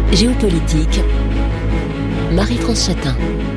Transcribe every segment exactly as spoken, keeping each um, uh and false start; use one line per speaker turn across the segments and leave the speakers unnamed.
Géopolitique, Marie-France Chatin.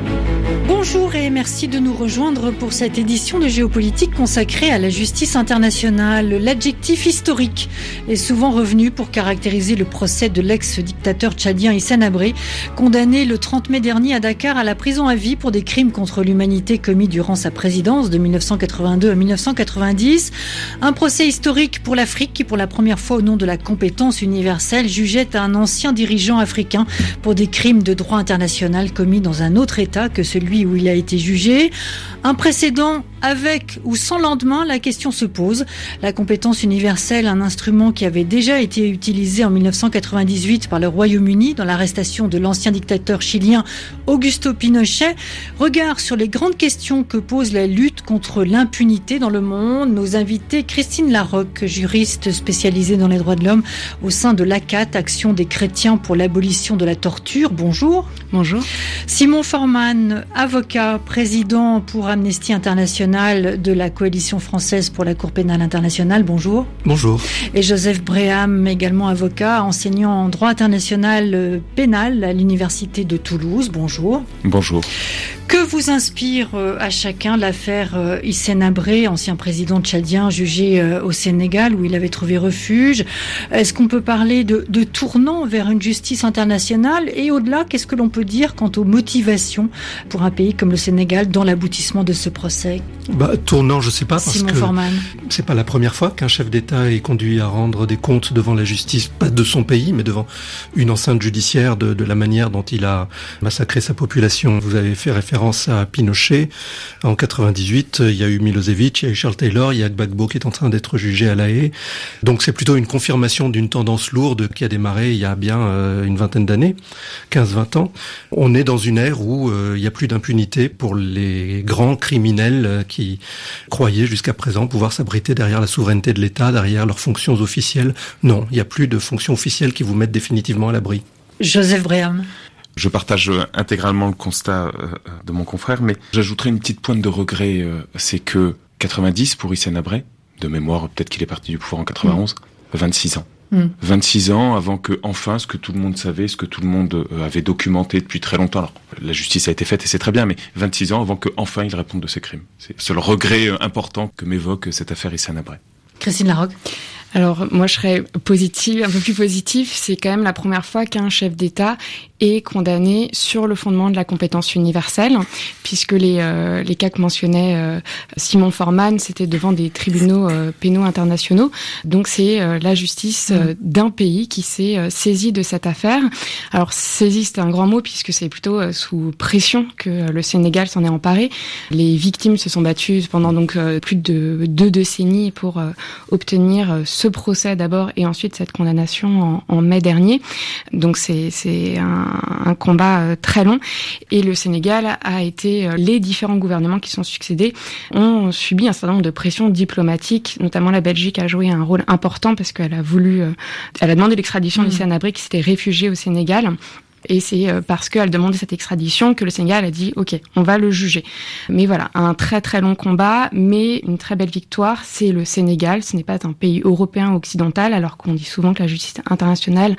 Bonjour et merci de nous rejoindre pour cette édition de Géopolitique consacrée à la justice internationale. L'adjectif historique est souvent revenu pour caractériser le procès de l'ex-dictateur tchadien Hissène Habré, condamné le trente mai dernier à Dakar à la prison à vie pour des crimes contre l'humanité commis durant sa présidence de mille neuf cent quatre-vingt-deux à mille neuf cent quatre-vingt-dix. Un procès historique pour l'Afrique qui, pour la première fois au nom de la compétence universelle, jugeait un ancien dirigeant africain pour des crimes de droit international commis dans un autre État que celui où il a été jugé. Un précédent avec ou sans lendemain, la question se pose. La compétence universelle, un instrument qui avait déjà été utilisé en mille neuf cent quatre-vingt-dix-huit par le Royaume-Uni dans l'arrestation de l'ancien dictateur chilien Augusto Pinochet. Regard sur les grandes questions que pose la lutte contre l'impunité dans le monde. Nos invités, Christine Larocque, juriste spécialisée dans les droits de l'homme au sein de l'A C A T, Action des chrétiens pour l'abolition de la torture. Bonjour.
Bonjour.
Simon Forman, avocat, président pour Amnesty International de la Coalition française pour la Cour pénale internationale. Bonjour.
Bonjour.
Et Joseph Bréham, également avocat, enseignant en droit international pénal à l'Université de Toulouse. Bonjour.
Bonjour.
Que vous inspire à chacun l'affaire Hissène Habré, ancien président tchadien jugé au Sénégal où il avait trouvé refuge? Est-ce qu'on peut parler de, de tournant vers une justice internationale? Et au-delà, qu'est-ce que l'on peut dire quant aux motivations pour un pays comme le Sénégal dans l'aboutissement de ce procès?
Bah, tournant, je sais pas, parce
Simon
que
Forman.
C'est pas la première fois qu'un chef d'État est conduit à rendre des comptes devant la justice, pas de son pays, mais devant une enceinte judiciaire de, de la manière dont il a massacré sa population. Vous avez fait référence à Pinochet. En quatre-vingt-dix-huit, il y a eu Milosevic, il y a eu Charles Taylor, il y a Gbagbo qui est en train d'être jugé à La Haye. Donc c'est plutôt une confirmation d'une tendance lourde qui a démarré il y a bien euh, une vingtaine d'années, quinze vingt ans. On est dans une ère où euh, il n'y a plus d'impunité pour les grands criminels euh, qui croyaient jusqu'à présent pouvoir s'abriter derrière la souveraineté de l'État, derrière leurs fonctions officielles. Non, il n'y a plus de fonctions officielles qui vous mettent définitivement à l'abri.
Joseph Bréham.
Je partage intégralement le constat de mon confrère, mais j'ajouterai une petite pointe de regret, c'est que quatre-vingt-dix pour Hissène Habré, de mémoire, peut-être qu'il est parti du pouvoir en quatre-vingt-onze, mmh. vingt-six ans. Mmh. vingt-six ans avant que, enfin, ce que tout le monde savait, ce que tout le monde avait documenté depuis très longtemps. Alors, la justice a été faite et c'est très bien, mais vingt-six ans avant que, enfin, il réponde de ses crimes. C'est le seul regret important que m'évoque cette affaire Hissène Habré.
Christine Larocque.
Alors, moi, je serais positive, un peu plus positif. C'est quand même la première fois qu'un chef d'État est condamné sur le fondement de la compétence universelle, puisque les euh, les cas que mentionnait euh, Simon Forman, c'était devant des tribunaux euh, pénaux internationaux. Donc, c'est euh, la justice euh, d'un pays qui s'est euh, saisi de cette affaire. Alors, saisi, c'est un grand mot, puisque c'est plutôt euh, sous pression que euh, le Sénégal s'en est emparé. Les victimes se sont battues pendant donc euh, plus de deux décennies pour euh, obtenir euh, ce procès d'abord et ensuite cette condamnation en, en mai dernier. Donc c'est c'est un, un combat très long et le Sénégal a été, les différents gouvernements qui sont succédés ont subi un certain nombre de pressions diplomatiques, notamment la Belgique a joué un rôle important parce qu'elle a voulu, elle a demandé l'extradition mmh. d'Hissène Habré qui s'était réfugié au Sénégal. Et c'est parce qu'elle demandait cette extradition que le Sénégal a dit « Ok, on va le juger ». Mais voilà, un très très long combat, mais une très belle victoire. C'est le Sénégal, ce n'est pas un pays européen ou occidental, alors qu'on dit souvent que la justice internationale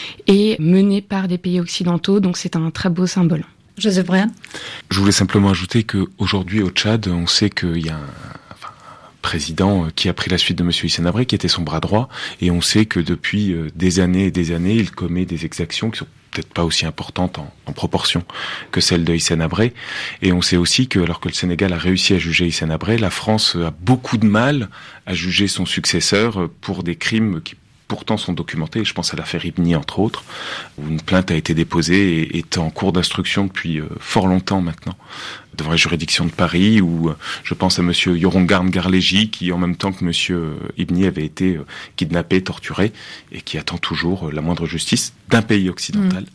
est menée par des pays occidentaux, donc c'est un très beau symbole.
Joseph Bréham.
Je voulais simplement ajouter qu'aujourd'hui au Tchad, on sait qu'il y a un président qui a pris la suite de monsieur Hissène Habré, qui était son bras droit, et on sait que depuis des années et des années, il commet des exactions qui sont peut-être pas aussi importantes en, en proportion que celles de Hissène Habré. Et on sait aussi que, alors que le Sénégal a réussi à juger Hissène Habré, la France a beaucoup de mal à juger son successeur pour des crimes qui pourtant sont documentés. Je pense à l'affaire Ibni, entre autres, où une plainte a été déposée et est en cours d'instruction depuis fort longtemps maintenant, devant la juridiction de Paris, où je pense à monsieur Yorongarn Garléji, qui, en même temps que monsieur Ibni, avait été kidnappé, torturé, et qui attend toujours la moindre justice d'un pays occidental. Mmh.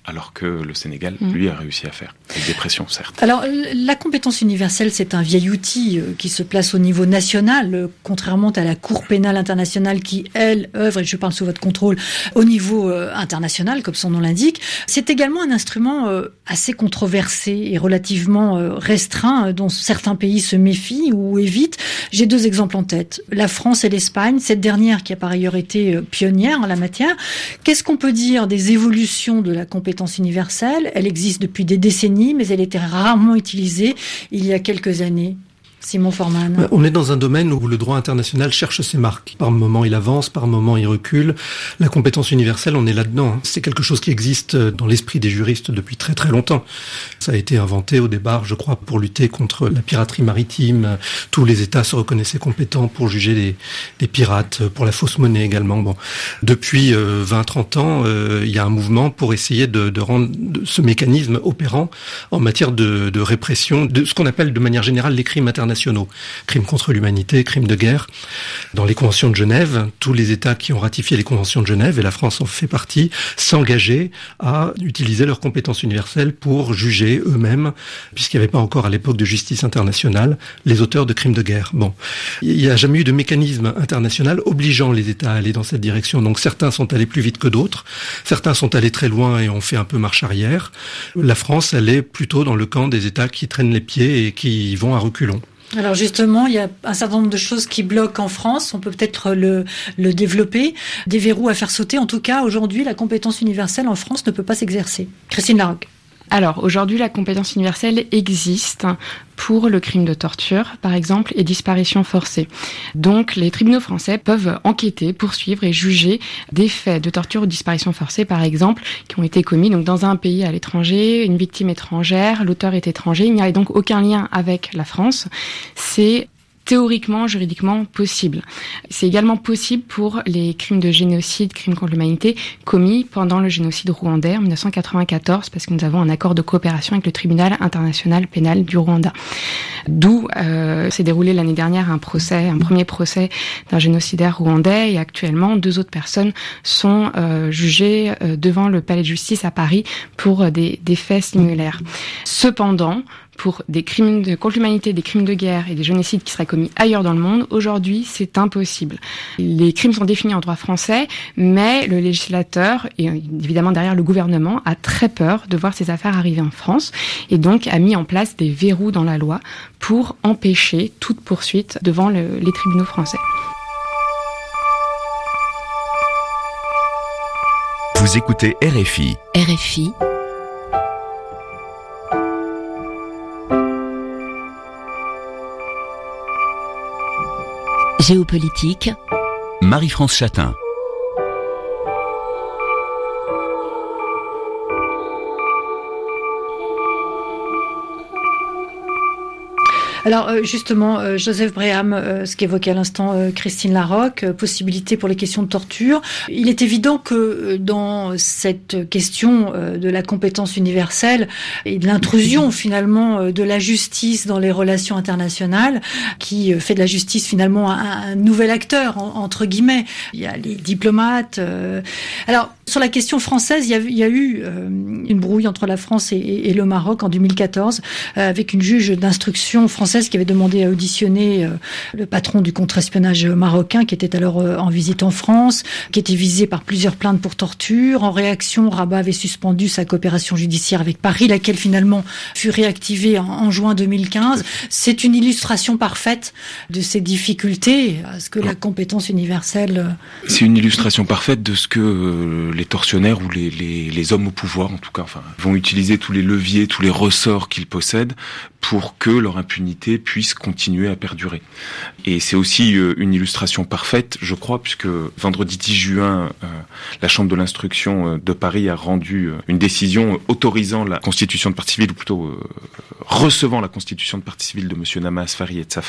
alors que le Sénégal, mmh. lui, a réussi à faire. Avec des pressions, certes.
Alors, la compétence universelle, c'est un vieil outil qui se place au niveau national, contrairement à la Cour pénale internationale qui, elle, œuvre, et je parle sous votre contrôle, au niveau euh, international, comme son nom l'indique. C'est également un instrument euh, assez controversé et relativement euh, restreint, euh, dont certains pays se méfient ou évitent. J'ai deux exemples en tête. La France et l'Espagne, cette dernière qui a par ailleurs été euh, pionnière en la matière. Qu'est-ce qu'on peut dire des évolutions de la compétence universelle? Elle existe depuis des décennies, mais elle était rarement utilisée il y a quelques années. Simon Forman.
On est dans un domaine où le droit international cherche ses marques. Par moment, il avance, par moment, il recule. La compétence universelle, on est là-dedans. C'est quelque chose qui existe dans l'esprit des juristes depuis très très longtemps. Ça a été inventé au départ, je crois, pour lutter contre la piraterie maritime. Tous les États se reconnaissaient compétents pour juger les, les pirates, pour la fausse monnaie également. Bon, depuis euh, vingt trente ans, euh, il y a un mouvement pour essayer de, de rendre de ce mécanisme opérant en matière de, de répression de ce qu'on appelle de manière générale les crimes internationaux. Nationaux, crimes contre l'humanité, crimes de guerre. Dans les conventions de Genève, tous les États qui ont ratifié les conventions de Genève, et la France en fait partie, s'engageaient à utiliser leurs compétences universelles pour juger eux-mêmes, puisqu'il n'y avait pas encore à l'époque de justice internationale, les auteurs de crimes de guerre. Bon, il n'y a jamais eu de mécanisme international obligeant les États à aller dans cette direction. Donc certains sont allés plus vite que d'autres, certains sont allés très loin et ont fait un peu marche arrière. La France, elle est plutôt dans le camp des États qui traînent les pieds et qui vont à reculons.
Alors justement, il y a un certain nombre de choses qui bloquent en France. On peut peut-être le, le développer. Des verrous à faire sauter. En tout cas, aujourd'hui, la compétence universelle en France ne peut pas s'exercer. Christine Larocque.
Alors, aujourd'hui, la compétence universelle existe pour le crime de torture, par exemple, et disparition forcée. Donc, les tribunaux français peuvent enquêter, poursuivre et juger des faits de torture ou disparition forcée, par exemple, qui ont été commis donc dans un pays à l'étranger, une victime étrangère, l'auteur est étranger. Il n'y a donc aucun lien avec la France. C'est théoriquement, juridiquement possible. C'est également possible pour les crimes de génocide, crimes contre l'humanité, commis pendant le génocide rwandais en dix-neuf cent quatre-vingt-quatorze, parce que nous avons un accord de coopération avec le tribunal international pénal du Rwanda. D'où euh, s'est déroulé l'année dernière un procès, un premier procès d'un génocidaire rwandais, et actuellement deux autres personnes sont euh, jugées euh, devant le palais de justice à Paris pour euh, des, des faits similaires. Cependant, pour des crimes de, contre l'humanité, des crimes de guerre et des génocides qui seraient commis ailleurs dans le monde, aujourd'hui, c'est impossible. Les crimes sont définis en droit français, mais le législateur, et évidemment derrière le gouvernement, a très peur de voir ces affaires arriver en France, et donc a mis en place des verrous dans la loi pour empêcher toute poursuite devant le, les tribunaux français.
Vous écoutez R F I.
R F I. Géopolitique.
Marie-France Chatin.
Alors justement, Joseph Bréham, ce qu'évoquait à l'instant Christine Larocque, possibilité pour les questions de torture. Il est évident que dans cette question de la compétence universelle et de l'intrusion finalement de la justice dans les relations internationales, qui fait de la justice finalement un, un nouvel acteur, entre guillemets. Il y a les diplomates. Alors sur la question française, il y a, il y a eu une brouille entre la France et, et le Maroc en deux mille quatorze, avec une juge d'instruction française qui avait demandé à auditionner le patron du contre-espionnage marocain, qui était alors en visite en France, qui était visé par plusieurs plaintes pour torture. En réaction, Rabat avait suspendu sa coopération judiciaire avec Paris, laquelle finalement fut réactivée en, en juin deux mille quinze. C'est une illustration parfaite de ces difficultés. Est-ce que la compétence universelle...
C'est une illustration parfaite de ce que euh, les tortionnaires ou les, les, les hommes au pouvoir, en tout cas, enfin, vont utiliser tous les leviers, tous les ressorts qu'ils possèdent pour que leur impunité puisse continuer à perdurer. Et c'est aussi euh, une illustration parfaite, je crois, puisque vendredi dix juin, euh, la Chambre de l'instruction euh, de Paris a rendu euh, une décision euh, autorisant la constitution de partie civile, ou plutôt euh, recevant la constitution de partie civile de Monsieur Nama Asfari et de sa femme.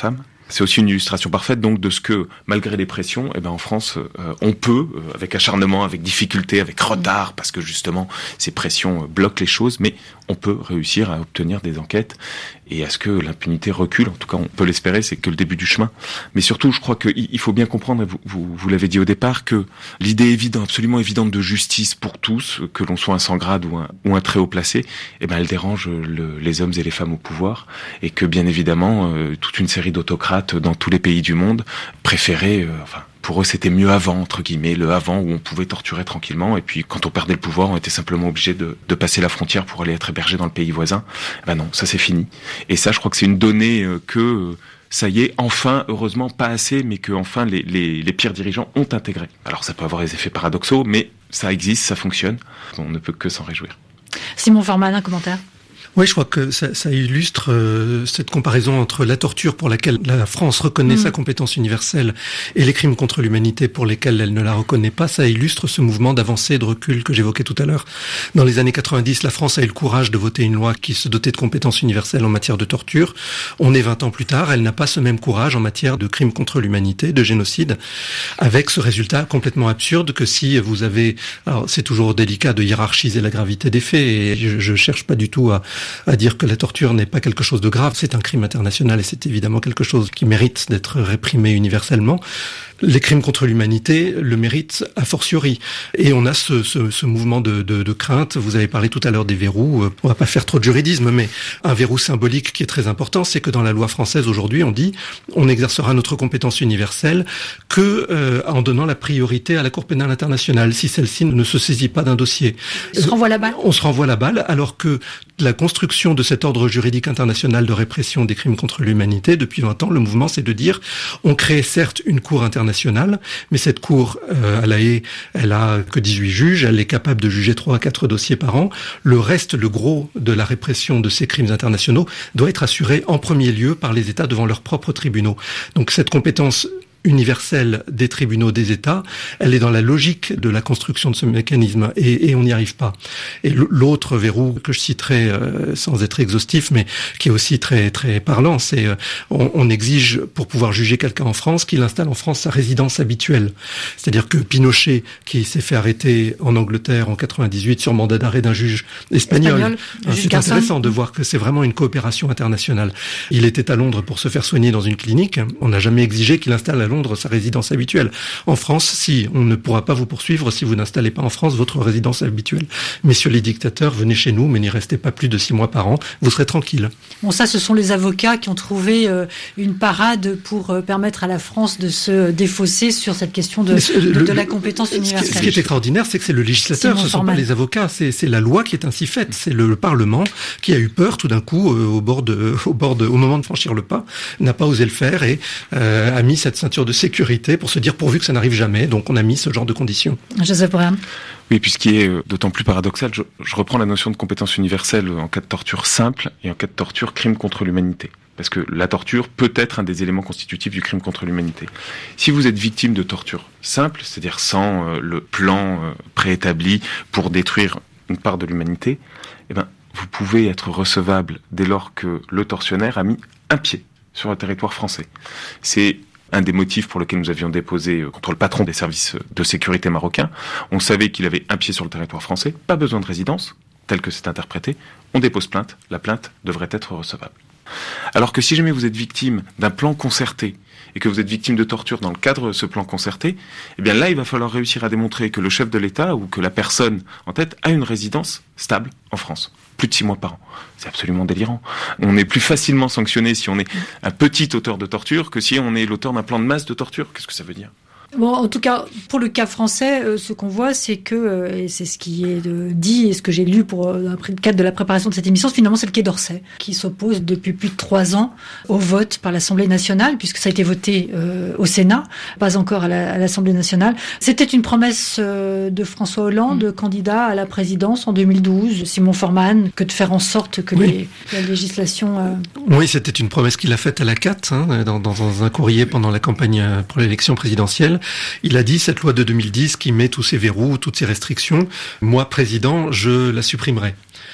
C'est aussi une illustration parfaite donc de ce que, malgré les pressions, eh ben en France, euh, on peut, euh, avec acharnement, avec difficulté, avec retard, parce que justement ces pressions euh, bloquent les choses, mais on peut réussir à obtenir des enquêtes et à ce que l'impunité recule. En tout cas, on peut l'espérer, c'est que le début du chemin. Mais surtout, je crois qu'il faut bien comprendre, et vous, vous, vous l'avez dit au départ, que l'idée évidente, absolument évidente de justice pour tous, que l'on soit un sans grade ou un, ou un très haut placé, eh ben, elle dérange le, les hommes et les femmes au pouvoir, et que bien évidemment, euh, toute une série d'autocrates dans tous les pays du monde préféraient, euh, enfin, pour eux, c'était mieux avant, entre guillemets, le avant où on pouvait torturer tranquillement. Et puis, quand on perdait le pouvoir, on était simplement obligé de, de passer la frontière pour aller être hébergé dans le pays voisin. Ben non, ça c'est fini. Et ça, je crois que c'est une donnée euh, que, euh, ça y est, enfin, heureusement, pas assez, mais que enfin les, les, les pires dirigeants ont intégré. Alors, ça peut avoir des effets paradoxaux, mais ça existe, ça fonctionne. On ne peut que s'en réjouir.
Simon Forman, un commentaire ?
Oui, je crois que ça, ça illustre euh, cette comparaison entre la torture pour laquelle la France reconnaît mmh. sa compétence universelle et les crimes contre l'humanité pour lesquels elle ne la reconnaît pas. Ça illustre ce mouvement d'avancée et de recul que j'évoquais tout à l'heure. Dans les années quatre-vingt-dix, la France a eu le courage de voter une loi qui se dotait de compétences universelles en matière de torture. On est vingt ans plus tard, elle n'a pas ce même courage en matière de crimes contre l'humanité, de génocide, avec ce résultat complètement absurde que si vous avez... Alors, c'est toujours délicat de hiérarchiser la gravité des faits et je, je cherche pas du tout à à dire que la torture n'est pas quelque chose de grave. C'est un crime international et c'est évidemment quelque chose qui mérite d'être réprimé universellement. Les crimes contre l'humanité le méritent a fortiori. Et on a ce, ce, ce mouvement de, de, de crainte. Vous avez parlé tout à l'heure des verrous. On va pas faire trop de juridisme, mais un verrou symbolique qui est très important, c'est que dans la loi française aujourd'hui, on dit on n'exercera notre compétence universelle que euh, en donnant la priorité à la Cour pénale internationale, si celle-ci ne se saisit pas d'un dossier.
On se renvoie la balle.
On se renvoie la balle, alors que la construction de cet ordre juridique international de répression des crimes contre l'humanité, depuis vingt ans, le mouvement, c'est de dire on crée certes une Cour internationale, mais cette cour euh, à La Haye, elle a que dix-huit juges, elle est capable de juger trois à quatre dossiers par an. Le reste, le gros de la répression de ces crimes internationaux doit être assuré en premier lieu par les États devant leurs propres tribunaux. Donc cette compétence universelle des tribunaux des États, elle est dans la logique de la construction de ce mécanisme et, et on n'y arrive pas. Et l'autre verrou que je citerai euh, sans être exhaustif, mais qui est aussi très très parlant, c'est euh, on, on exige pour pouvoir juger quelqu'un en France qu'il installe en France sa résidence habituelle. C'est-à-dire que Pinochet, qui s'est fait arrêter en Angleterre en quatre-vingt-dix-huit sur mandat d'arrêt d'un juge espagnol, espagnol hein, c'est Garçon. Intéressant de voir que c'est vraiment une coopération internationale. Il était à Londres pour se faire soigner dans une clinique. On n'a jamais exigé qu'il installe à Londres sa résidence habituelle. En France, si, on ne pourra pas vous poursuivre si vous n'installez pas en France votre résidence habituelle. Messieurs les dictateurs, venez chez nous, mais n'y restez pas plus de six mois par an, vous serez tranquille.
Bon, ça, ce sont les avocats qui ont trouvé euh, une parade pour euh, permettre à la France de se défausser sur cette question de, de,
le,
de la compétence universelle.
Ce qui est extraordinaire, c'est que c'est le législateur, ce ne sont pas les avocats, c'est, c'est la loi qui est ainsi faite. C'est le, le Parlement qui a eu peur tout d'un coup, euh, au, bord de, au, bord de, au moment de franchir le pas, n'a pas osé le faire et euh, a mis cette ceinture de sécurité pour se dire pourvu que ça n'arrive jamais. Donc on a mis ce genre de conditions.
Joseph Braham.
Oui, puis ce qui est d'autant plus paradoxal, je, je reprends la notion de compétence universelle en cas de torture simple et en cas de torture crime contre l'humanité. Parce que la torture peut être un des éléments constitutifs du crime contre l'humanité. Si vous êtes victime de torture simple, c'est-à-dire sans euh, le plan euh, préétabli pour détruire une part de l'humanité, eh ben, vous pouvez être recevable dès lors que le tortionnaire a mis un pied sur le territoire français. C'est un des motifs pour lesquels nous avions déposé contre le patron des services de sécurité marocains. On savait qu'il avait un pied sur le territoire français, pas besoin de résidence, tel que c'est interprété. On dépose plainte, la plainte devrait être recevable. Alors que si jamais vous êtes victime d'un plan concerté et que vous êtes victime de torture dans le cadre de ce plan concerté, eh bien là, il va falloir réussir à démontrer que le chef de l'État ou que la personne en tête a une résidence stable en France. Plus de six mois par an. C'est absolument délirant. On est plus facilement sanctionné si on est un petit auteur de torture que si on est l'auteur d'un plan de masse de torture. Qu'est-ce que ça veut dire ?
Bon, en tout cas, pour le cas français, euh, ce qu'on voit, c'est que, euh, et c'est ce qui est de, dit et ce que j'ai lu pour euh, dans le cadre de la préparation de cette émission, finalement, c'est le Quai d'Orsay qui s'oppose depuis plus de trois ans au vote par l'Assemblée nationale, puisque ça a été voté euh, au Sénat, pas encore à, la, à l'Assemblée nationale. C'était une promesse euh, de François Hollande, mmh. candidat à la présidence en deux mille douze, Simon Forman, que de faire en sorte que, oui. les, la législation... Euh...
Oui, c'était une promesse qu'il a faite à la C A T, hein, dans, dans un courrier pendant la campagne pour l'élection présidentielle. Il a dit, cette loi de deux mille dix qui met tous ces verrous, toutes ces restrictions, moi, président, je la supprimerai.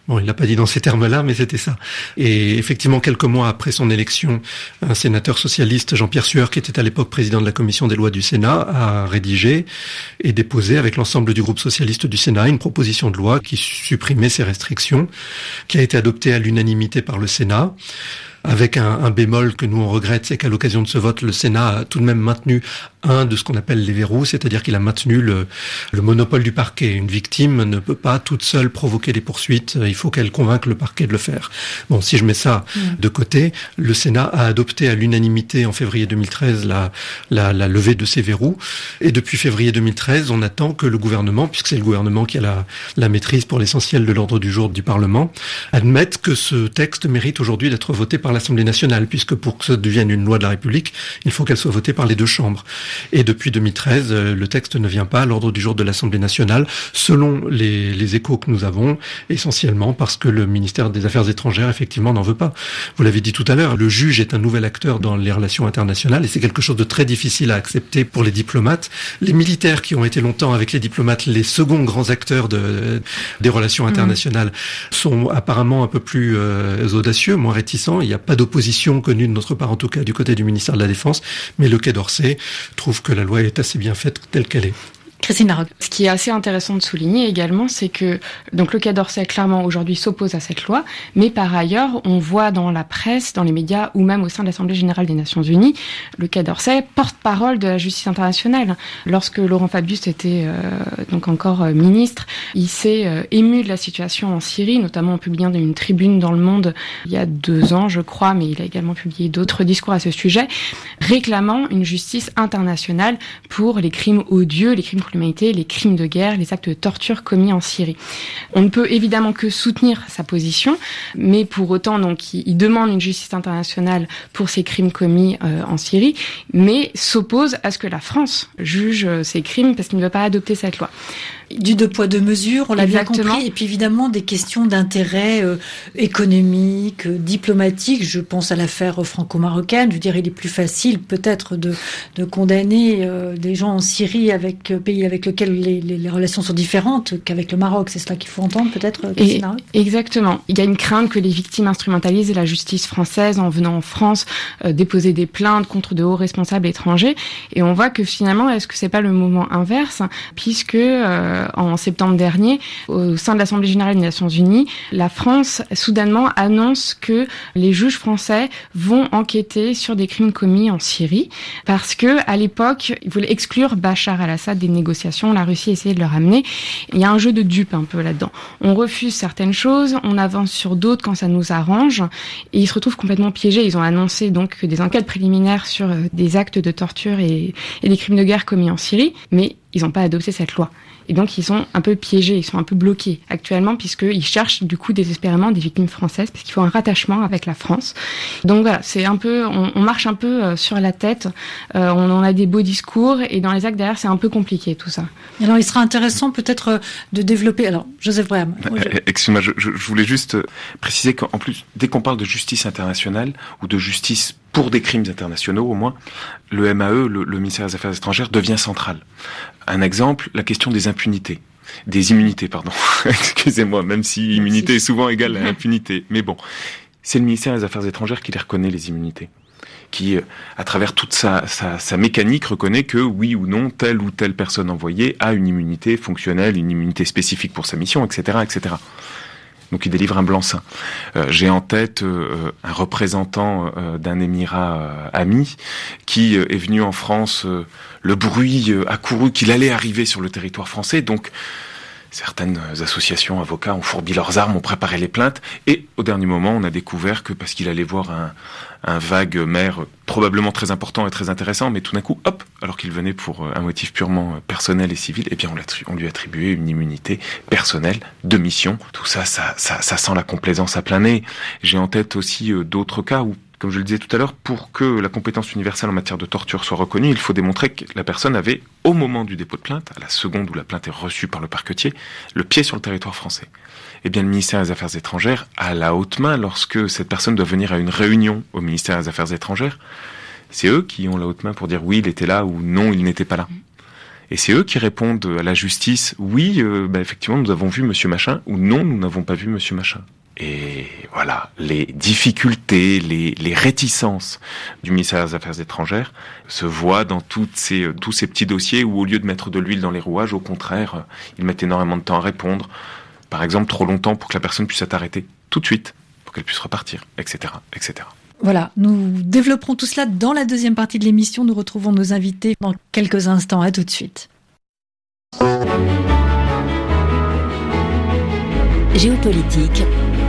Bon, il l'a pas dit dans ces termes-là, mais c'était ça. Et effectivement, quelques mois après son élection, un sénateur socialiste, Jean-Pierre Sueur, qui était à l'époque président de la commission des lois du Sénat, a rédigé et déposé avec l'ensemble du groupe socialiste du Sénat une proposition de loi qui supprimait ces restrictions, qui a été adoptée à l'unanimité par le Sénat. Avec un, un bémol que nous on regrette, c'est qu'à l'occasion de ce vote, le Sénat a tout de même maintenu un de ce qu'on appelle les verrous, c'est-à-dire qu'il a maintenu le, le monopole du parquet. Une victime ne peut pas toute seule provoquer des poursuites, il faut qu'elle convainque le parquet de le faire. Bon, si je mets ça mmh. de côté, le Sénat a adopté à l'unanimité en février deux mille treize la, la, la levée de ces verrous, et depuis février deux mille treize, on attend que le gouvernement, puisque c'est le gouvernement qui a la, la maîtrise pour l'essentiel de l'ordre du jour du Parlement, admette que ce texte mérite aujourd'hui d'être voté par l'Assemblée nationale, puisque pour que ça devienne une loi de la République, il faut qu'elle soit votée par les deux chambres. Et depuis deux mille treize, le texte ne vient pas à l'ordre du jour de l'Assemblée nationale, selon les, les échos que nous avons, essentiellement parce que le ministère des Affaires étrangères, effectivement, n'en veut pas. Vous l'avez dit tout à l'heure, le juge est un nouvel acteur dans les relations internationales, et c'est quelque chose de très difficile à accepter pour les diplomates. Les militaires qui ont été longtemps avec les diplomates les seconds grands acteurs de, des relations internationales mmh. sont apparemment un peu plus euh, audacieux, moins réticents. Il n'y a pas d'opposition connue de notre part, en tout cas du côté du ministère de la Défense, mais le Quai d'Orsay trouve que la loi est assez bien faite telle qu'elle est.
Christine Larocque.
Ce qui est assez intéressant de souligner également, c'est que donc le Quai d'Orsay clairement aujourd'hui s'oppose à cette loi, mais par ailleurs, on voit dans la presse, dans les médias ou même au sein de l'Assemblée générale des Nations Unies, le Quai d'Orsay porte-parole de la justice internationale. Lorsque Laurent Fabius était euh, donc encore euh, ministre, il s'est euh, ému de la situation en Syrie, notamment en publiant une tribune dans Le Monde il y a deux ans, je crois, mais il a également publié d'autres discours à ce sujet, réclamant une justice internationale pour les crimes odieux, les crimes l'humanité, les crimes de guerre, les actes de torture commis en Syrie. On ne peut évidemment que soutenir sa position, mais pour autant, donc, il, il demande une justice internationale pour ces crimes commis euh, en Syrie, mais s'oppose à ce que la France juge euh, ces crimes parce qu'il ne veut pas adopter cette loi.
Du deux poids deux mesures, on l'a
Exactement.
bien compris, et puis évidemment des questions d'intérêt euh, économique, euh, diplomatique. Je pense à l'affaire franco-marocaine. Je veux dire, il est plus facile peut-être de, de condamner euh, des gens en Syrie avec euh, pays avec lesquels les, les, les relations sont différentes qu'avec le Maroc. C'est cela qu'il faut entendre peut-être,
et, Exactement. Il y a une crainte que les victimes instrumentalisent la justice française en venant en France euh, déposer des plaintes contre de hauts responsables étrangers. Et on voit que finalement, est-ce que c'est pas le mouvement inverse, puisque euh, en septembre dernier, au sein de l'Assemblée générale des Nations Unies, la France, soudainement, annonce que les juges français vont enquêter sur des crimes commis en Syrie, parce que, à l'époque, ils voulaient exclure Bachar al-Assad des négociations, la Russie essayait de le ramener. Il y a un jeu de dupes un peu là-dedans. On refuse certaines choses, on avance sur d'autres quand ça nous arrange, et ils se retrouvent complètement piégés. Ils ont annoncé donc des enquêtes préliminaires sur des actes de torture et, et des crimes de guerre commis en Syrie, mais ils n'ont pas adopté cette loi. Et donc, ils sont un peu piégés, ils sont un peu bloqués actuellement, puisqu'ils cherchent du coup désespérément des victimes françaises, parce qu'il faut un rattachement avec la France. Donc voilà, c'est un peu, on, on marche un peu euh, sur la tête, euh, on en a des beaux discours, et dans les actes derrière, c'est un peu compliqué tout ça.
Alors, il sera intéressant peut-être euh, de développer... Alors, Joseph Braham.
Euh, excuse-moi, je, je, je voulais juste préciser qu'en plus, dès qu'on parle de justice internationale, ou de justice pour des crimes internationaux au moins, le M A E, le, le ministère des Affaires étrangères, devient central. Un exemple, la question des impunités. Des immunités, pardon. Excusez-moi, même si immunité est souvent égale à impunité. Mais bon, c'est le ministère des Affaires étrangères qui les reconnaît, les immunités. Qui, à travers toute sa, sa, sa mécanique, reconnaît que, oui ou non, telle ou telle personne envoyée a une immunité fonctionnelle, une immunité spécifique pour sa mission, et cetera, et cetera. Donc il délivre un blanc-seing. Euh, j'ai en tête euh, un représentant euh, d'un émirat euh, ami qui euh, est venu en France. Euh, le bruit euh, a couru qu'il allait arriver sur le territoire français. Donc certaines associations, avocats ont fourbi leurs armes, ont préparé les plaintes. Et au dernier moment, on a découvert que parce qu'il allait voir un, un vague maire probablement très important et très intéressant, mais tout d'un coup, hop, alors qu'il venait pour un motif purement personnel et civil, eh bien on, on lui attribuait une immunité personnelle de mission. Tout ça, ça, ça, ça sent la complaisance à plein nez. J'ai en tête aussi euh, d'autres cas où, comme je le disais tout à l'heure, pour que la compétence universelle en matière de torture soit reconnue, il faut démontrer que la personne avait, au moment du dépôt de plainte, à la seconde où la plainte est reçue par le parquetier, le pied sur le territoire français. Eh bien, le ministère des Affaires étrangères a la haute main lorsque cette personne doit venir à une réunion au ministère des Affaires étrangères. C'est eux qui ont la haute main pour dire oui, il était là ou non, il n'était pas là. Et c'est eux qui répondent à la justice, oui, euh, bah, effectivement, nous avons vu monsieur machin, ou non, nous n'avons pas vu monsieur machin. Et voilà, les difficultés, les, les réticences du ministère des Affaires étrangères se voient dans toutes ces, tous ces petits dossiers où, au lieu de mettre de l'huile dans les rouages, au contraire, ils mettent énormément de temps à répondre. Par exemple, trop longtemps pour que la personne puisse être arrêtée tout de suite, pour qu'elle puisse repartir, et cetera, et cetera.
Voilà, nous développerons tout cela dans la deuxième partie de l'émission. Nous retrouvons nos invités dans quelques instants. À tout de suite.
Géopolitique,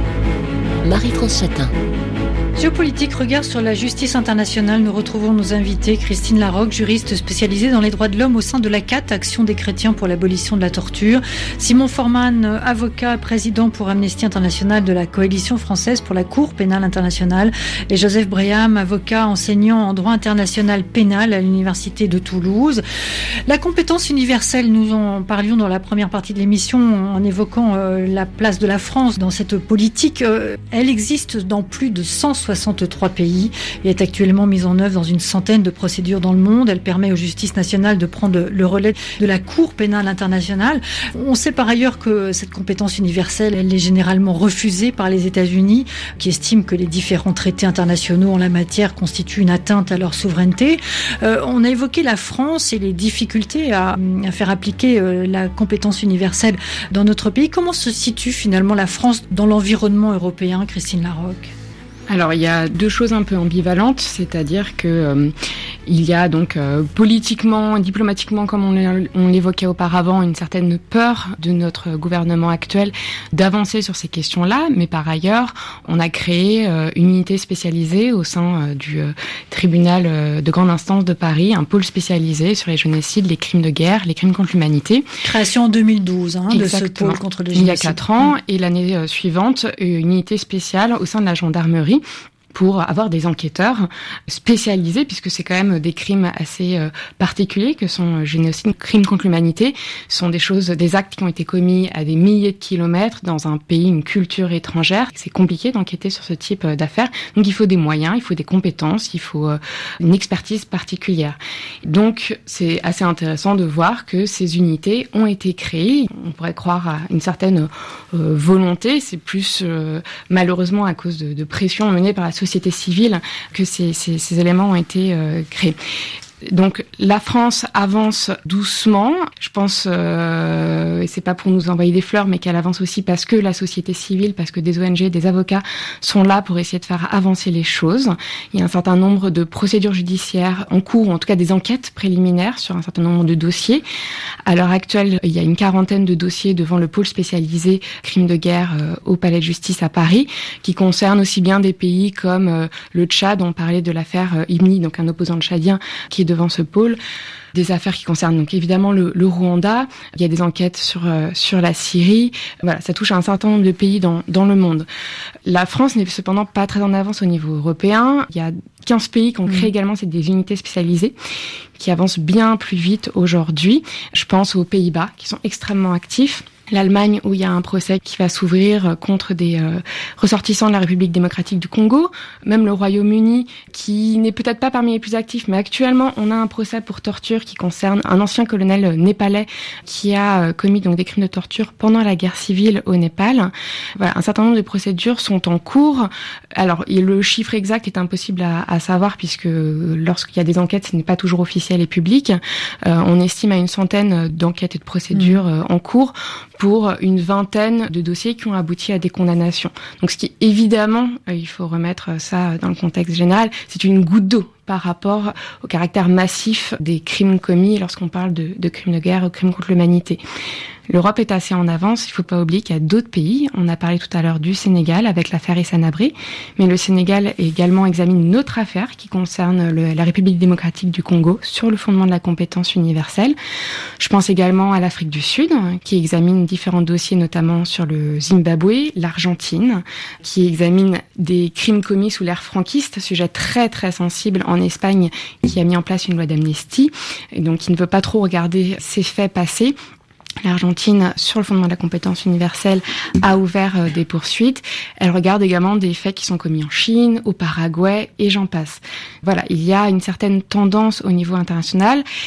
Marie-France Chatin.
Géopolitique, regard sur la justice internationale. Nous retrouvons nos invités. Christine Larocque, juriste spécialisée dans les droits de l'homme au sein de l'A C A T, Action des chrétiens pour l'abolition de la torture. Simon Forman, avocat, président pour Amnesty International de la Coalition française pour la Cour pénale internationale. Et Joseph Breham, avocat, enseignant en droit international pénal à l'Université de Toulouse. La compétence universelle, nous en parlions dans la première partie de l'émission en évoquant euh, la place de la France dans cette politique. Euh, elle existe dans plus de cent soixante-trois pays et est actuellement mise en œuvre dans une centaine de procédures dans le monde. Elle permet aux justices nationales de prendre le relais de la Cour pénale internationale. On sait par ailleurs que cette compétence universelle, elle est généralement refusée par les États-Unis, qui estiment que les différents traités internationaux en la matière constituent une atteinte à leur souveraineté. Euh, on a évoqué la France et les difficultés à, à faire appliquer euh, la compétence universelle dans notre pays. Comment se situe finalement la France dans l'environnement européen, Christine Larocque ?
Alors, il y a deux choses un peu ambivalentes, c'est-à-dire que euh, il y a donc euh, politiquement, diplomatiquement, comme on, on l'évoquait auparavant, une certaine peur de notre gouvernement actuel d'avancer sur ces questions-là, mais par ailleurs, on a créé euh, une unité spécialisée au sein euh, du euh, tribunal euh, de grande instance de Paris, un pôle spécialisé sur les génocides, les crimes de guerre, les crimes contre l'humanité.
Création en deux mille douze hein, de ce pôle contre les génocides.
Il y a quatre ans, et l'année euh, suivante, une unité spéciale au sein de la gendarmerie pour avoir des enquêteurs spécialisés, puisque c'est quand même des crimes assez euh, particuliers que sont génocide, crimes contre l'humanité. Ce sont des choses, des actes qui ont été commis à des milliers de kilomètres dans un pays, une culture étrangère. C'est compliqué d'enquêter sur ce type d'affaires. Donc il faut des moyens, il faut des compétences, il faut euh, une expertise particulière. Donc c'est assez intéressant de voir que ces unités ont été créées. On pourrait croire à une certaine euh, volonté. C'est plus euh, malheureusement à cause de, de pressions menées par la société civile que ces, ces, ces éléments ont été euh, créés. Donc la France avance doucement, je pense, euh, et c'est pas pour nous envoyer des fleurs, mais qu'elle avance aussi parce que la société civile, parce que des O N G, des avocats sont là pour essayer de faire avancer les choses. Il y a un certain nombre de procédures judiciaires en cours, ou en tout cas des enquêtes préliminaires sur un certain nombre de dossiers. À l'heure actuelle, il y a une quarantaine de dossiers devant le pôle spécialisé crimes de guerre euh, au Palais de Justice à Paris, qui concernent aussi bien des pays comme euh, le Tchad. On parlait de l'affaire euh, Ibni, donc un opposant tchadien qui est devant ce pôle, des affaires qui concernent donc évidemment le, le Rwanda. Il y a des enquêtes sur euh, sur la Syrie. Voilà, ça touche à un certain nombre de pays dans dans le monde. La France n'est cependant pas très en avance au niveau européen. Il y a quinze pays qui ont créé mmh. également c'est des unités spécialisées qui avancent bien plus vite aujourd'hui. Je pense aux Pays-Bas qui sont extrêmement actifs. L'Allemagne, où il y a un procès qui va s'ouvrir contre des euh, ressortissants de la République démocratique du Congo. Même le Royaume-Uni, qui n'est peut-être pas parmi les plus actifs, mais actuellement, on a un procès pour torture qui concerne un ancien colonel népalais qui a euh, commis donc des crimes de torture pendant la guerre civile au Népal. Voilà, un certain nombre de procédures sont en cours. Alors, le chiffre exact est impossible à, à savoir, puisque lorsqu'il y a des enquêtes, ce n'est pas toujours officiel et public. Euh, on estime à une centaine d'enquêtes et de procédures euh, en cours, pour une vingtaine de dossiers qui ont abouti à des condamnations. Donc ce qui, évidemment, euh, il faut remettre ça dans le contexte général, c'est une goutte d'eau par rapport au caractère massif des crimes commis lorsqu'on parle de, de crimes de guerre ou de crimes contre l'humanité. L'Europe est assez en avance, il ne faut pas oublier qu'il y a d'autres pays. On a parlé tout à l'heure du Sénégal avec l'affaire Hissène Habré, mais le Sénégal également examine une autre affaire qui concerne le, la République démocratique du Congo sur le fondement de la compétence universelle. Je pense également à l'Afrique du Sud qui examine différents dossiers, notamment sur le Zimbabwe, l'Argentine, qui examine des crimes commis sous l'ère franquiste, sujet très très sensible en Espagne, qui a mis en place une loi d'amnistie et donc qui ne veut pas trop regarder ces faits passés. L'Argentine, sur le fondement de la compétence universelle, a ouvert euh, des poursuites. Elle regarde également des faits qui sont commis en Chine, au Paraguay, et j'en passe. Voilà, il y a une certaine tendance au niveau international.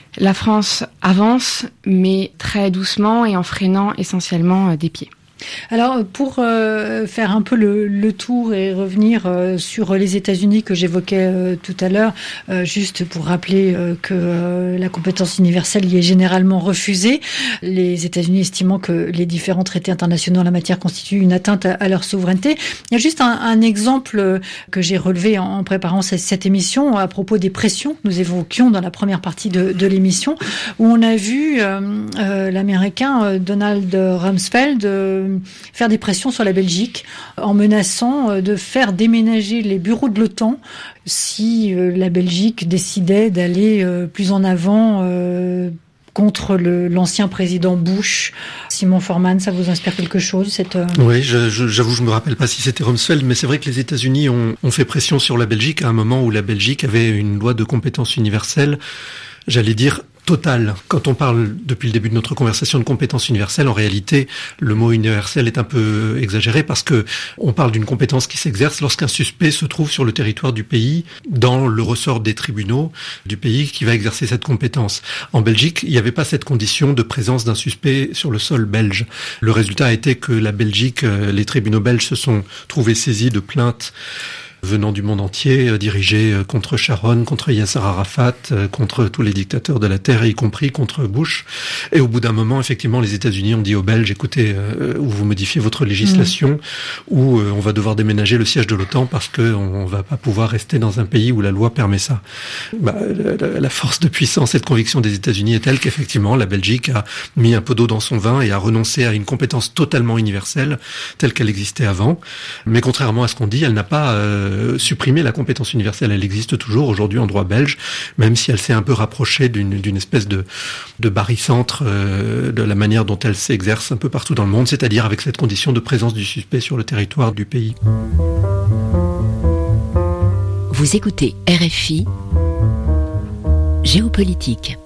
La France avance, mais très doucement et en freinant essentiellement des pieds.
Alors, pour euh, faire un peu le, le tour et revenir euh, sur les États-Unis que j'évoquais euh, tout à l'heure, euh, juste pour rappeler euh, que euh, la compétence universelle y est généralement refusée, les États-Unis estimant que les différents traités internationaux en la matière constituent une atteinte à, à leur souveraineté. Il y a juste un, un exemple que j'ai relevé en, en préparant cette, cette émission à propos des pressions que nous évoquions dans la première partie de, de l'émission, où on a vu euh, euh, l'Américain Donald Rumsfeld euh, faire des pressions sur la Belgique en menaçant de faire déménager les bureaux de l'OTAN si la Belgique décidait d'aller plus en avant contre le, l'ancien président Bush. Simon Forman, ça vous inspire quelque chose cette...
Oui, je, je, j'avoue, je me rappelle pas si c'était Rumsfeld, mais c'est vrai que les États-Unis ont, ont fait pression sur la Belgique à un moment où la Belgique avait une loi de compétence universelle, j'allais dire total. Quand on parle depuis le début de notre conversation de compétence universelle, en réalité, le mot universel est un peu exagéré parce que on parle d'une compétence qui s'exerce lorsqu'un suspect se trouve sur le territoire du pays, dans le ressort des tribunaux du pays qui va exercer cette compétence. En Belgique, il n'y avait pas cette condition de présence d'un suspect sur le sol belge. Le résultat a été que la Belgique, les tribunaux belges se sont trouvés saisis de plaintes venant du monde entier, euh, dirigés euh, contre Sharon, contre Yasser Arafat, euh, contre tous les dictateurs de la Terre, y compris contre Bush. Et au bout d'un moment, effectivement, les États-Unis ont dit aux Belges, écoutez, euh, ou vous modifiez votre législation, mmh. ou euh, on va devoir déménager le siège de l'OTAN parce qu'on on va pas pouvoir rester dans un pays où la loi permet ça. Bah, la, la force de puissance et de conviction des États-Unis est telle qu'effectivement, la Belgique a mis un peu d'eau dans son vin et a renoncé à une compétence totalement universelle, telle qu'elle existait avant. Mais contrairement à ce qu'on dit, elle n'a pas euh, supprimer la compétence universelle. Elle existe toujours aujourd'hui en droit belge, même si elle s'est un peu rapprochée d'une, d'une espèce de, de barycentre euh, de la manière dont elle s'exerce un peu partout dans le monde, c'est-à-dire avec cette condition de présence du suspect sur le territoire du pays.
Vous écoutez R F I, Géopolitique.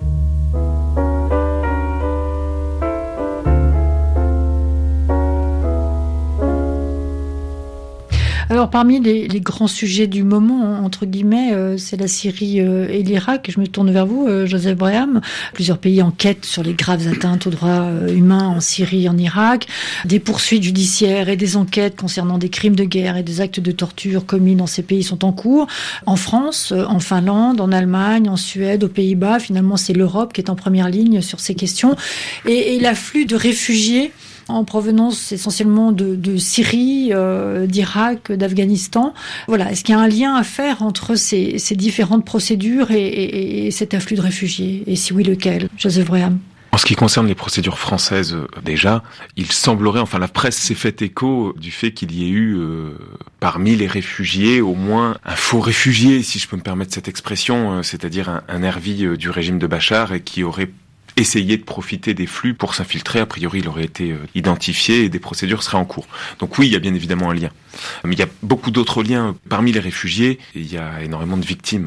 Alors, parmi les, les grands sujets du moment, entre guillemets, euh, c'est la Syrie euh, et l'Irak. Je me tourne vers vous, euh, Joseph Breham. Plusieurs pays enquêtent sur les graves atteintes aux droits euh, humains en Syrie et en Irak. Des poursuites judiciaires et des enquêtes concernant des crimes de guerre et des actes de torture commis dans ces pays sont en cours. En France, euh, en Finlande, en Allemagne, en Suède, aux Pays-Bas, finalement, c'est l'Europe qui est en première ligne sur ces questions. Et, et l'afflux de réfugiés en provenance essentiellement de, de Syrie, euh, d'Irak, d'Afghanistan. Voilà, est-ce qu'il y a un lien à faire entre ces, ces différentes procédures et, et, et cet afflux de réfugiés ? Et si oui, lequel ? Joseph Breham.
En ce qui concerne les procédures françaises, euh, déjà, il semblerait, enfin la presse s'est fait écho du fait qu'il y ait eu, euh, parmi les réfugiés, au moins un faux réfugié, si je peux me permettre cette expression, euh, c'est-à-dire un, un nervi euh, du régime de Bachar et qui aurait essayer de profiter des flux pour s'infiltrer. A priori, il aurait été identifié et des procédures seraient en cours. Donc oui, il y a bien évidemment un lien. Mais il y a beaucoup d'autres liens. Parmi les réfugiés, il y a énormément de victimes.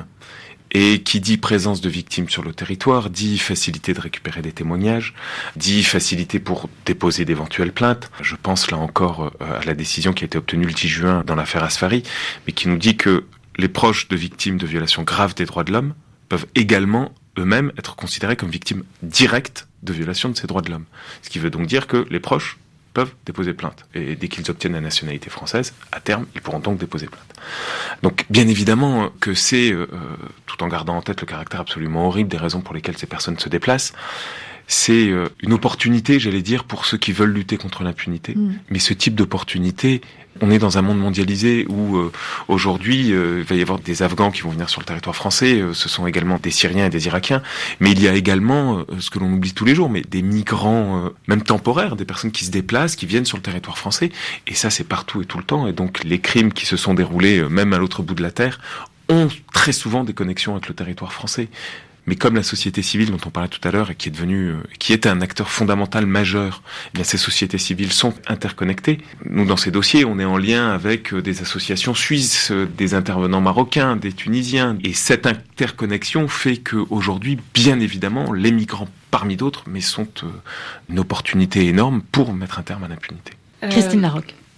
Et qui dit présence de victimes sur le territoire, dit facilité de récupérer des témoignages, dit facilité pour déposer d'éventuelles plaintes. Je pense là encore à la décision qui a été obtenue le dix juin dans l'affaire Asfari, mais qui nous dit que les proches de victimes de violations graves des droits de l'homme peuvent également eux-mêmes être considérés comme victimes directes de violation de ces droits de l'homme. Ce qui veut donc dire que les proches peuvent déposer plainte. Et dès qu'ils obtiennent la nationalité française, à terme, ils pourront donc déposer plainte. Donc, bien évidemment que c'est, euh, tout en gardant en tête le caractère absolument horrible des raisons pour lesquelles ces personnes se déplacent, c'est euh, une opportunité, j'allais dire, pour ceux qui veulent lutter contre l'impunité. Mmh. Mais ce type d'opportunité, on est dans un monde mondialisé où euh, aujourd'hui euh, il va y avoir des Afghans qui vont venir sur le territoire français, euh, ce sont également des Syriens et des Irakiens, mais il y a également, euh, ce que l'on oublie tous les jours, mais des migrants, euh, même temporaires, des personnes qui se déplacent, qui viennent sur le territoire français, et ça c'est partout et tout le temps, et donc les crimes qui se sont déroulés, euh, même à l'autre bout de la terre, ont très souvent des connexions avec le territoire français. Mais comme la société civile dont on parlait tout à l'heure et qui est devenue, qui est un acteur fondamental majeur, eh bien ces sociétés civiles sont interconnectées. Nous, dans ces dossiers, on est en lien avec des associations suisses, des intervenants marocains, des Tunisiens. Et cette interconnexion fait qu'aujourd'hui, bien évidemment, les migrants, parmi d'autres, mais sont une opportunité énorme pour mettre un terme à l'impunité.
Euh... Christine Larocque.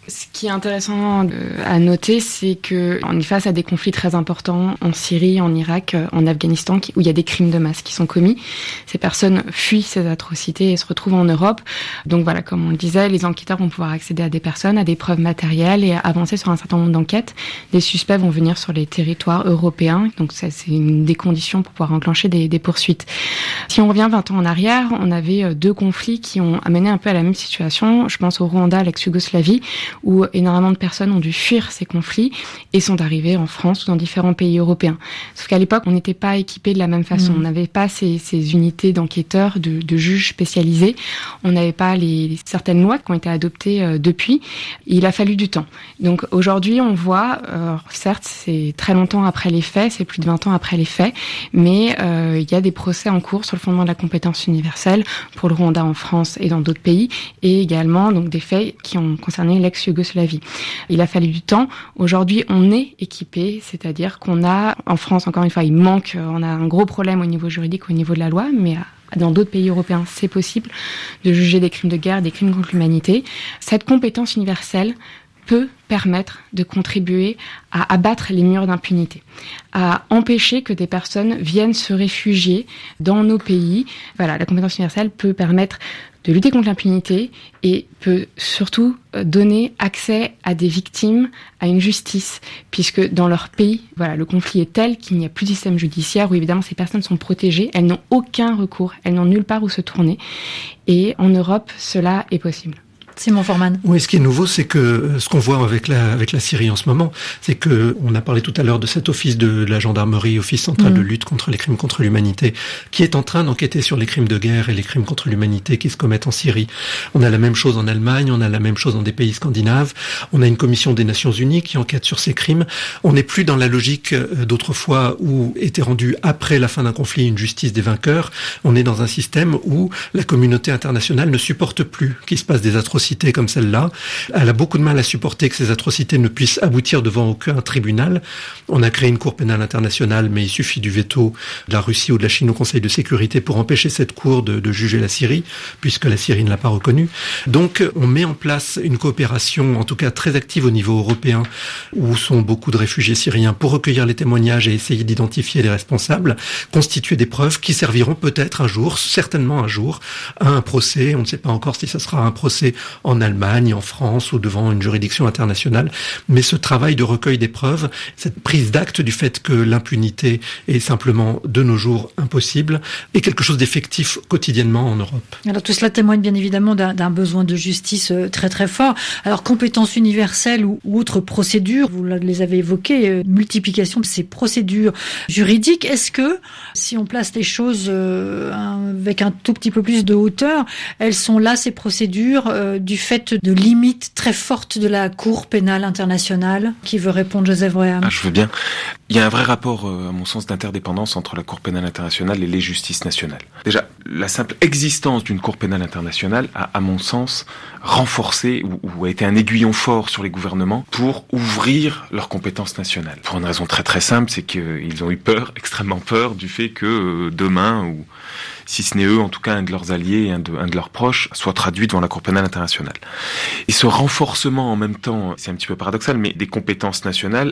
Ce qui est intéressant à noter, c'est qu'on est face à des conflits très importants en Syrie, en Irak, en Afghanistan, où il y a des crimes de masse qui sont commis. Ces personnes fuient ces atrocités et se retrouvent en Europe. Donc voilà, comme on le disait, les enquêteurs vont pouvoir accéder à des personnes, à des preuves matérielles et avancer sur un certain nombre d'enquêtes. Des suspects vont venir sur les territoires européens. Donc ça, c'est une des conditions pour pouvoir enclencher des, des poursuites. Si on revient vingt ans en arrière, on avait deux conflits qui ont amené un peu à la même situation. Je pense au Rwanda, l'ex-Yougoslavie, où énormément de personnes ont dû fuir ces conflits et sont arrivées en France ou dans différents pays européens. Sauf qu'à l'époque, on n'était pas équipés de la même façon. Mmh. On n'avait pas ces, ces unités d'enquêteurs, de, de juges spécialisés. On n'avait pas les certaines lois qui ont été adoptées euh, depuis. Il a fallu du temps. Donc aujourd'hui, on voit, euh, certes, c'est très longtemps après les faits, c'est plus de vingt ans après les faits, mais euh, il y a des procès en cours sur le fondement de la compétence universelle pour le Rwanda en France et dans d'autres pays, et également donc des faits qui ont concerné l'ex-Yougoslavie. Il a fallu du temps. Aujourd'hui, on est équipé, c'est-à-dire qu'on a, en France, encore une fois, il manque, on a un gros problème au niveau juridique, au niveau de la loi, mais dans d'autres pays européens, c'est possible de juger des crimes de guerre, des crimes contre l'humanité. Cette compétence universelle peut permettre de contribuer à abattre les murs d'impunité, à empêcher que des personnes viennent se réfugier dans nos pays. Voilà, la compétence universelle peut permettre de lutter contre l'impunité et peut surtout donner accès à des victimes, à une justice, puisque dans leur pays, voilà, le conflit est tel qu'il n'y a plus de système judiciaire où évidemment ces personnes sont protégées, elles n'ont aucun recours, elles n'ont nulle part où se tourner. Et en Europe, cela est possible.
Simon Forman.
Oui, ce qui est nouveau, c'est que ce qu'on voit avec la avec la Syrie en ce moment, c'est que on a parlé tout à l'heure de cet office de la gendarmerie, office central mmh. de lutte contre les crimes contre l'humanité, qui est en train d'enquêter sur les crimes de guerre et les crimes contre l'humanité qui se commettent en Syrie. On a la même chose en Allemagne, on a la même chose dans des pays scandinaves. On a une commission des Nations Unies qui enquête sur ces crimes. On n'est plus dans la logique d'autrefois où était rendue après la fin d'un conflit une justice des vainqueurs. On est dans un système où la communauté internationale ne supporte plus qu'il se passe des atrocités comme celle-là. Elle a beaucoup de mal à supporter que ces atrocités ne puissent aboutir devant aucun tribunal. On a créé une cour pénale internationale, mais il suffit du veto de la Russie ou de la Chine au Conseil de sécurité pour empêcher cette cour de, de juger la Syrie, puisque la Syrie ne l'a pas reconnue. Donc, on met en place une coopération, en tout cas très active au niveau européen, où sont beaucoup de réfugiés syriens, pour recueillir les témoignages et essayer d'identifier les responsables, constituer des preuves qui serviront peut-être un jour, certainement un jour, à un procès. On ne sait pas encore si ça sera un procès en Allemagne, en France ou devant une juridiction internationale. Mais ce travail de recueil des preuves, cette prise d'acte du fait que l'impunité est simplement de nos jours impossible, est quelque chose d'effectif quotidiennement en Europe.
Alors tout cela témoigne bien évidemment d'un, d'un besoin de justice très très fort. Alors compétence universelle ou, ou autres procédures, vous les avez évoquées, euh, multiplication de ces procédures juridiques. Est-ce que si on place les choses euh, avec un tout petit peu plus de hauteur, elles sont là ces procédures euh, du fait de limites très fortes de la Cour pénale internationale? Qui veut répondre, Joseph Breham?
Ah, je veux bien. Il y a un vrai rapport, à mon sens, d'interdépendance entre la Cour pénale internationale et les justices nationales. Déjà, la simple existence d'une Cour pénale internationale a, à mon sens, renforcé ou, ou a été un aiguillon fort sur les gouvernements pour ouvrir leurs compétences nationales. Pour une raison très très simple, c'est qu'ils ont eu peur, extrêmement peur, du fait que euh, demain, ou si ce n'est eux, en tout cas un de leurs alliés et un de, un de leurs proches, soit traduit devant la Cour pénale internationale. Et ce renforcement en même temps, c'est un petit peu paradoxal, mais des compétences nationales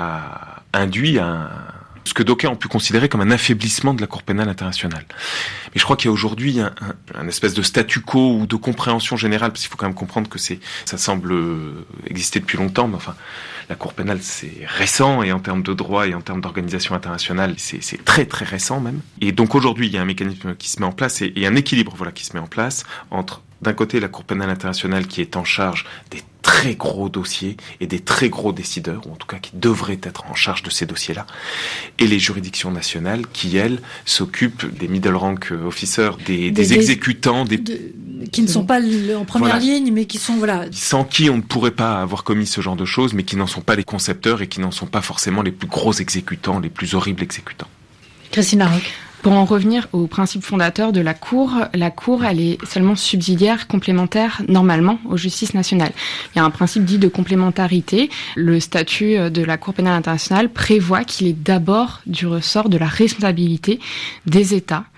a induit un, ce que d'aucuns ont pu considérer comme un affaiblissement de la Cour pénale internationale. Mais je crois qu'il y a aujourd'hui un, un, un espèce de statu quo ou de compréhension générale, parce qu'il faut quand même comprendre que c'est, ça semble exister depuis longtemps, mais enfin, la Cour pénale, c'est récent, et en termes de droit et en termes d'organisation internationale, c'est, c'est très très récent même. Et donc aujourd'hui, il y a un mécanisme qui se met en place et, et un équilibre, voilà, qui se met en place entre, d'un côté, la Cour pénale internationale qui est en charge des très gros dossiers et des très gros décideurs, ou en tout cas qui devraient être en charge de ces dossiers-là, et les juridictions nationales qui, elles, s'occupent des middle rank officers, des, des, des exécutants, des...
De, qui ne sont pas en première voilà. ligne, mais qui sont... voilà.
Sans qui on ne pourrait pas avoir commis ce genre de choses, mais qui n'en sont pas les concepteurs et qui n'en sont pas forcément les plus gros exécutants, les plus horribles exécutants.
Christine Larocque.
Pour en revenir au principe fondateur de la Cour, la Cour, elle est seulement subsidiaire, complémentaire, normalement, aux justices nationales. Il y a un principe dit de complémentarité. Le statut de la Cour pénale internationale prévoit qu'il est d'abord du ressort de la responsabilité des États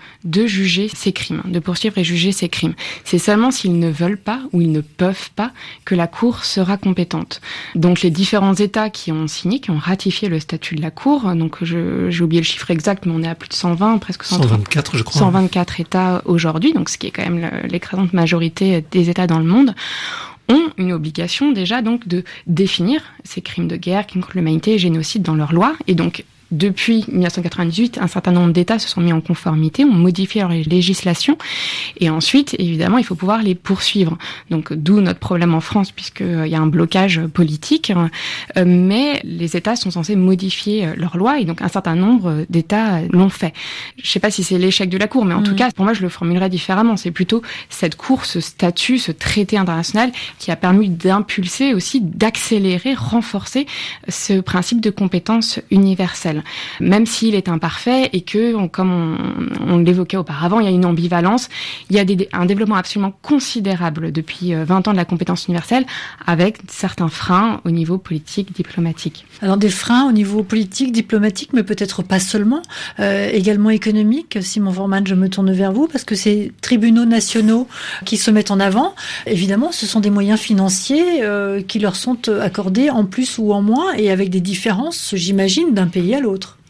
de juger ces crimes, de poursuivre et juger ces crimes. C'est seulement s'ils ne veulent pas ou ils ne peuvent pas que la Cour sera compétente. Donc les différents États qui ont signé, qui ont ratifié le statut de la Cour, donc je, j'ai oublié le chiffre exact, mais on est à plus de cent vingt, presque cent trente,
cent vingt-quatre, je crois.
cent vingt-quatre États aujourd'hui, donc ce qui est quand même l'écrasante majorité des États dans le monde, ont une obligation déjà donc de définir ces crimes de guerre, crimes contre l'humanité et génocide dans leur loi. Et donc, depuis dix-neuf cent quatre-vingt-dix-huit, un certain nombre d'États se sont mis en conformité, ont modifié leur législation, et ensuite, évidemment, il faut pouvoir les poursuivre. Donc, d'où notre problème en France, puisqu'il y a un blocage politique, euh, mais les États sont censés modifier leurs lois, et donc un certain nombre d'États l'ont fait. Je ne sais pas si c'est l'échec de la Cour, mais en mmh. tout cas, pour moi, je le formulerais différemment. C'est plutôt cette Cour, ce statut, ce traité international qui a permis d'impulser aussi, d'accélérer, renforcer ce principe de compétence universelle. Même s'il est imparfait et que, comme on, on l'évoquait auparavant, il y a une ambivalence, il y a des, un développement absolument considérable depuis vingt ans de la compétence universelle, avec certains freins au niveau politique, diplomatique.
Alors des freins au niveau politique, diplomatique, mais peut-être pas seulement, euh, également économique. Simon Vormann, je me tourne vers vous, parce que ces tribunaux nationaux qui se mettent en avant, évidemment, ce sont des moyens financiers euh, qui leur sont accordés en plus ou en moins, et avec des différences, j'imagine, d'un pays à l'autre.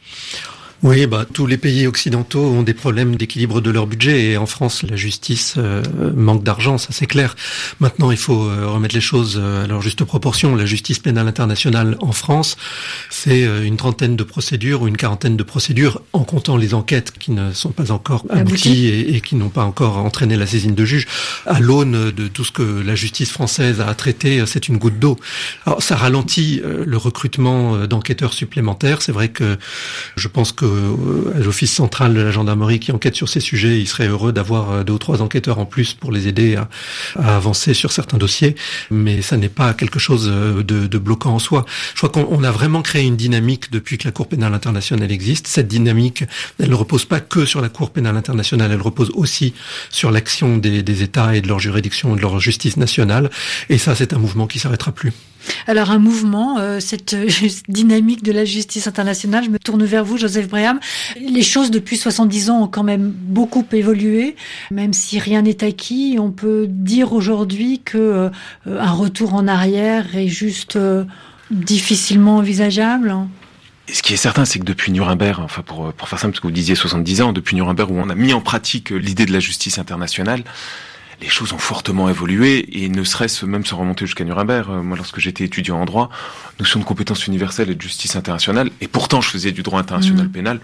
Oui, bah tous les pays occidentaux ont des problèmes d'équilibre de leur budget, et en France, la justice euh, manque d'argent, ça c'est clair. Maintenant, il faut euh, remettre les choses à leur juste proportion. La justice pénale internationale en France, c'est euh, une trentaine de procédures ou une quarantaine de procédures, en comptant les enquêtes qui ne sont pas encore abouties et, et qui n'ont pas encore entraîné la saisine de juge. À l'aune de tout ce que la justice française a traité, c'est une goutte d'eau. Alors, ça ralentit euh, le recrutement d'enquêteurs supplémentaires. C'est vrai que je pense que à l'Office central de la gendarmerie qui enquête sur ces sujets, il serait heureux d'avoir deux ou trois enquêteurs en plus pour les aider à, à avancer sur certains dossiers, mais ça n'est pas quelque chose de, de bloquant en soi. Je crois qu'on on a vraiment créé une dynamique depuis que la Cour pénale internationale existe. Cette dynamique, elle ne repose pas que sur la Cour pénale internationale, elle repose aussi sur l'action des, des États et de leur juridiction et de leur justice nationale, et ça, c'est un mouvement qui s'arrêtera plus.
Alors un mouvement, euh, cette euh, dynamique de la justice internationale, je me tourne vers vous, Joseph Breham. Les choses depuis soixante-dix ans ont quand même beaucoup évolué, même si rien n'est acquis. On peut dire aujourd'hui que euh, un retour en arrière est juste euh, difficilement envisageable.
Et ce qui est certain, c'est que depuis Nuremberg, enfin pour, pour faire simple, parce que vous disiez soixante-dix ans, depuis Nuremberg où on a mis en pratique l'idée de la justice internationale, les choses ont fortement évolué, et ne serait-ce même sans remonter jusqu'à Nuremberg. Moi, lorsque j'étais étudiant en droit, notion de compétence universelle et de justice internationale, et pourtant je faisais du droit international mmh. pénal,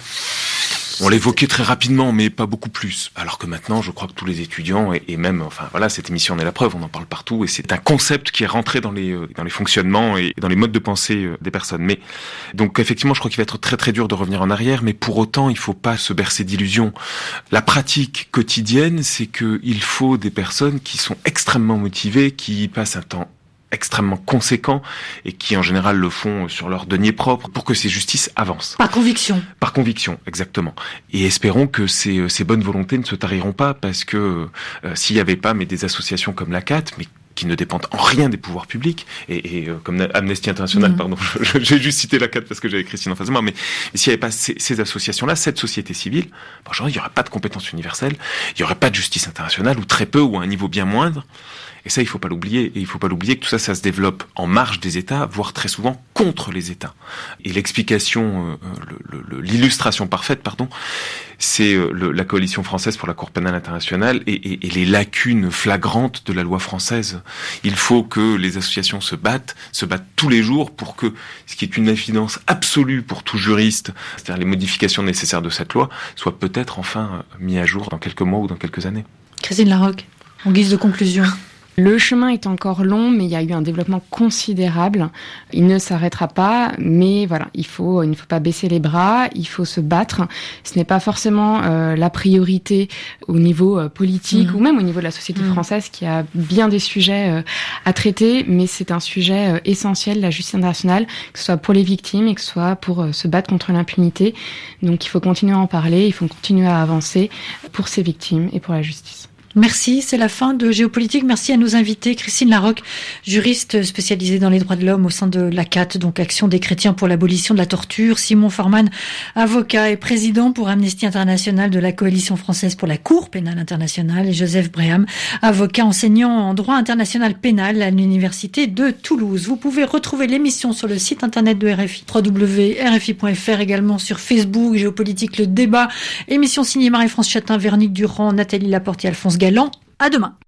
on l'évoquait très rapidement, mais pas beaucoup plus. Alors que maintenant, je crois que tous les étudiants, et, et même, enfin voilà, cette émission en est la preuve, on en parle partout, et c'est un concept qui est rentré dans les, dans les fonctionnements et dans les modes de pensée des personnes. Mais donc effectivement, je crois qu'il va être très très dur de revenir en arrière, mais pour autant, il faut pas se bercer d'illusions. La pratique quotidienne, c'est que il faut des personnes qui sont extrêmement motivées, qui passent un temps extrêmement conséquents et qui en général le font sur leur denier propre pour que ces justices avancent.
Par conviction.
Par conviction, exactement. Et espérons que ces, ces bonnes volontés ne se tariront pas, parce que euh, s'il n'y avait pas mais des associations comme la C A T, mais qui ne dépendent en rien des pouvoirs publics, et, et euh, comme Amnesty International, mmh. pardon, je, j'ai juste cité la C A T parce que j'avais Christine en face de moi, mais, mais s'il n'y avait pas ces, ces associations-là, cette société civile, ben, genre, il n'y aurait pas de compétence universelle, il n'y aurait pas de justice internationale, ou très peu, ou à un niveau bien moindre. Et ça, il faut pas l'oublier. Et il faut pas l'oublier que tout ça, ça se développe en marge des États, voire très souvent contre les États. Et l'explication, euh, le, le, l'illustration parfaite, pardon, c'est euh, le, la coalition française pour la Cour pénale internationale et, et, et les lacunes flagrantes de la loi française. Il faut que les associations se battent, se battent tous les jours pour que ce qui est une évidence absolue pour tout juriste, c'est-à-dire les modifications nécessaires de cette loi, soient peut-être enfin mis à jour dans quelques mois ou dans quelques années.
Christine Larocque, en guise de conclusion.
Le chemin est encore long, mais il y a eu un développement considérable. Il ne s'arrêtera pas, mais voilà, il faut, il ne faut pas baisser les bras, il faut se battre. Ce n'est pas forcément euh, la priorité au niveau euh, politique mmh. ou même au niveau de la société mmh. française qui a bien des sujets euh, à traiter, mais c'est un sujet euh, essentiel, la justice internationale, que ce soit pour les victimes et que ce soit pour euh, se battre contre l'impunité. Donc il faut continuer à en parler, il faut continuer à avancer pour ces victimes et pour la justice.
Merci, c'est la fin de Géopolitique. Merci à nos invités, Christine Larocque, juriste spécialisée dans les droits de l'homme au sein de l'A C A T, donc Action des chrétiens pour l'abolition de la torture, Simon Forman, avocat et président pour Amnesty International de la Coalition française pour la Cour pénale internationale, et Joseph Bréham, avocat enseignant en droit international pénal à l'Université de Toulouse. Vous pouvez retrouver l'émission sur le site internet de R F I, w w w point r f i point f r, également sur Facebook, Géopolitique, le débat, émission signée Marie-France Chatin, Véronique Durand, Nathalie Laporte et Alphonse Galland. À demain.